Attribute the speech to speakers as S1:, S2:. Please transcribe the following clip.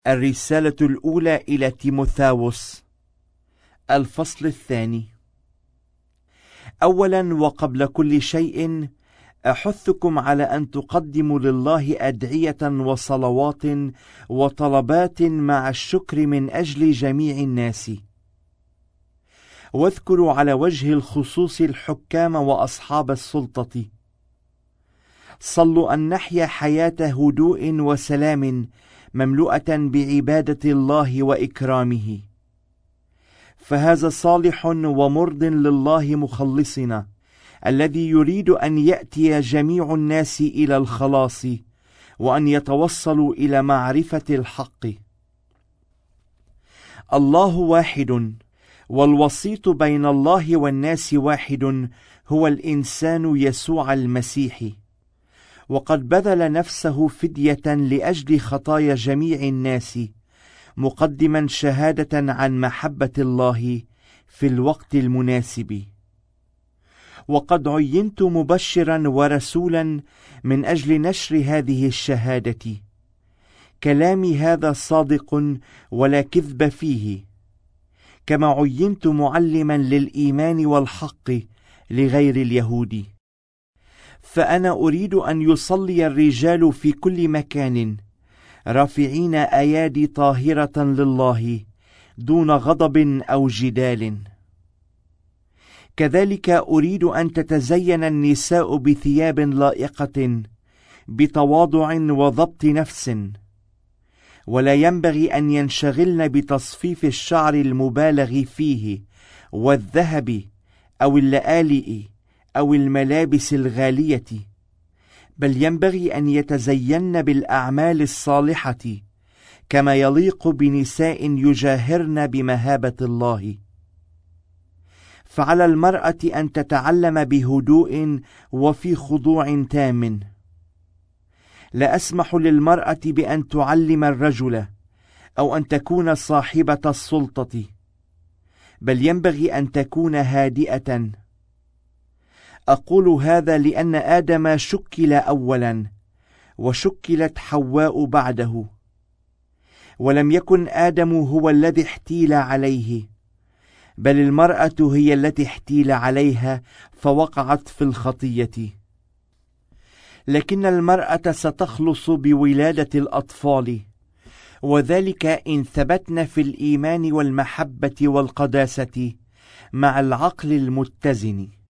S1: الرسالة الأولى إلى تيموثاوس، الفصل الثاني. أولا وقبل كل شيء أحثكم على أن تقدموا لله أدعية وصلوات وطلبات مع الشكر من أجل جميع الناس، واذكروا على وجه الخصوص الحكام وأصحاب السلطة. صلوا أن نحيا حياة هدوء وسلام مملوءة بعبادة الله وإكرامه، فهذا صالح ومرض لله مخلصنا، الذي يريد أن يأتي جميع الناس إلى الخلاص وأن يتوصلوا إلى معرفة الحق. الله واحد، والوسيط بين الله والناس واحد، هو الإنسان يسوع المسيح، وقد بذل نفسه فدية لأجل خطايا جميع الناس، مقدما شهادة عن محبة الله في الوقت المناسب. وقد عينت مبشرا ورسولا من أجل نشر هذه الشهادة. كلامي هذا صادق ولا كذب فيه، كما عينت معلما للإيمان والحق لغير اليهود. فأنا أريد أن يصلي الرجال في كل مكان رافعين أيادي طاهرة لله دون غضب أو جدال. كذلك أريد أن تتزين النساء بثياب لائقة بتواضع وضبط نفس، ولا ينبغي أن ينشغلن بتصفيف الشعر المبالغ فيه والذهب أو اللآلئ أو الملابس الغالية، بل ينبغي أن يتزين بالأعمال الصالحة كما يليق بنساء يجاهرن بمهابة الله. فعلى المرأة أن تتعلم بهدوء وفي خضوع تام. لا أسمح للمرأة بأن تعلم الرجل أو أن تكون صاحبة السلطة، بل ينبغي أن تكون هادئة. أقول هذا لأن آدم شكل أولا، وشكلت حواء بعده، ولم يكن آدم هو الذي احتيل عليه، بل المرأة هي التي احتيل عليها فوقعت في الخطية. لكن المرأة ستخلص بولادة الأطفال، وذلك إن ثبتن في الإيمان والمحبة والقداسة مع العقل المتزن.